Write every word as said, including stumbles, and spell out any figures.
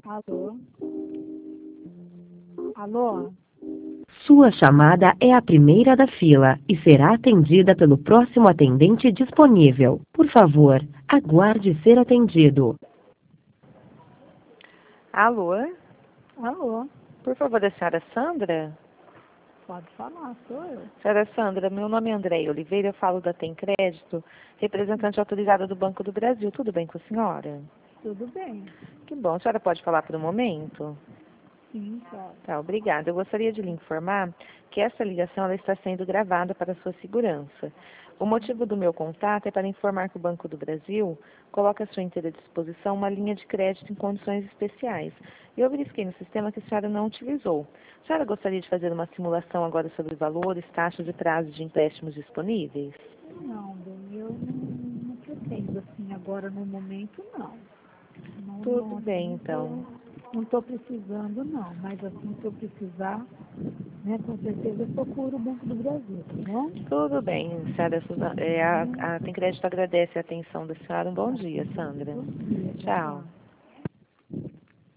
Alô? Alô? Sua chamada é a primeira da fila e será atendida pelo próximo atendente disponível. Por favor, aguarde ser atendido. Alô? Alô? Por favor, a senhora Sandra? Pode falar, sou eu. Senhora Sandra, meu nome é Andréia Oliveira, eu falo da Tem Crédito, representante autorizada do Banco do Brasil. Tudo bem com a senhora? Tudo bem? Que bom. A senhora pode falar por um momento? Sim, pode. Tá, obrigada. Eu gostaria de lhe informar que essa ligação ela está sendo gravada para sua segurança. O motivo do meu contato é para informar que o Banco do Brasil coloca à sua inteira disposição uma linha de crédito em condições especiais. E eu verifiquei no sistema que a senhora não utilizou. A senhora gostaria de fazer uma simulação agora sobre valores, taxas e prazos de empréstimos disponíveis? Não, bem, eu não, não pretendo assim agora no momento, não. Não, Tudo não, bem, não então. tô, não estou precisando, não. Mas assim, se eu precisar, né, com certeza eu procuro o Banco do Brasil, tá bom? Tudo bem, senhora Suzana. É, a, a Tem Crédito agradece a atenção da senhora. Um bom dia, Sandra. Bom dia, tchau, Tchau. tchau.